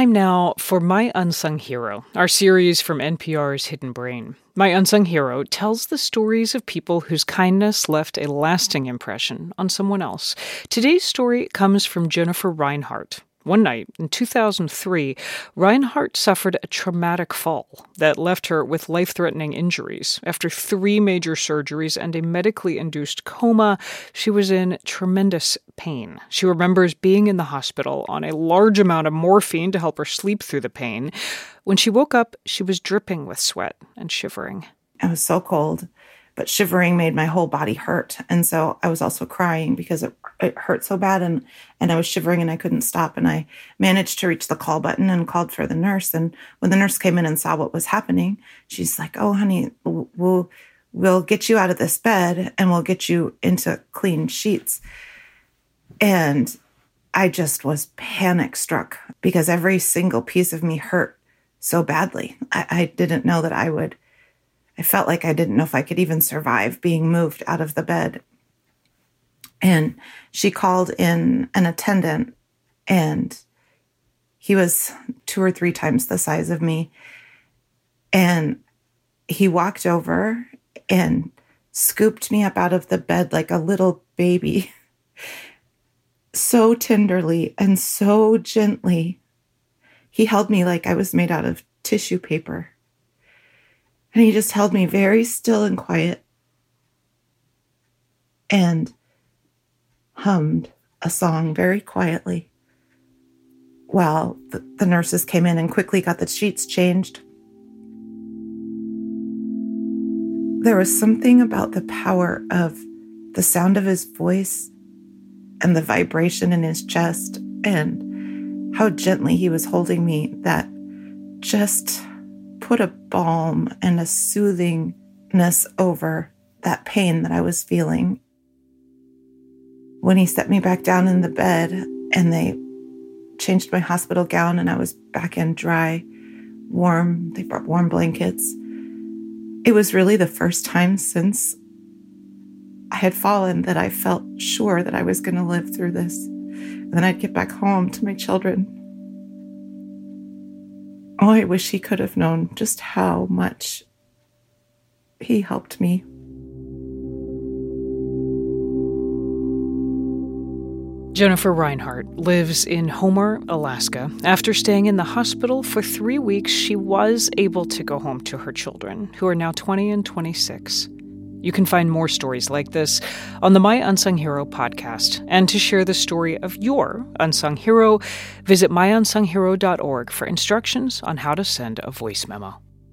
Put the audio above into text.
time now for My Unsung Hero, our series from NPR's Hidden Brain. My Unsung Hero tells the stories of people whose kindness left a lasting impression on someone else. Today's story comes from Jennifer Reinhart. One night in 2003, Reinhart suffered a traumatic fall that left her with life-threatening injuries. After 3 major surgeries and a medically induced coma, she was in tremendous pain. She remembers being in the hospital on a large amount of morphine to help her sleep through the pain. When she woke up, she was dripping with sweat and shivering. I was so cold, but shivering made my whole body hurt. And so I was also crying because it hurt so bad, and I was shivering and I couldn't stop. And I managed to reach the call button and called for the nurse. And when the nurse came in and saw what was happening, she's like, "Oh, honey, we'll get you out of this bed and we'll get you into clean sheets." And I just was panic struck because every single piece of me hurt so badly. I didn't know that I felt like I didn't know if I could even survive being moved out of the bed. And she called in an attendant, and he was 2 or 3 times the size of me. And he walked over and scooped me up out of the bed like a little baby, so tenderly and so gently. He held me like I was made out of tissue paper. And he just held me very still and quiet and hummed a song very quietly while the nurses came in and quickly got the sheets changed. There was something about the power of the sound of his voice and the vibration in his chest and how gently he was holding me that just put a balm and a soothingness over that pain that I was feeling. When he set me back down in the bed and they changed my hospital gown and I was back in dry, warm, they brought warm blankets. It was really the first time since I had fallen that I felt sure that I was going to live through this. And then I'd get back home to my children. Oh, I wish he could have known just how much he helped me. Jennifer Reinhart lives in Homer, Alaska. After staying in the hospital for 3 weeks, she was able to go home to her children, who are now 20 and 26. You can find more stories like this on the My Unsung Hero podcast. And to share the story of your unsung hero, visit myunsunghero.org for instructions on how to send a voice memo.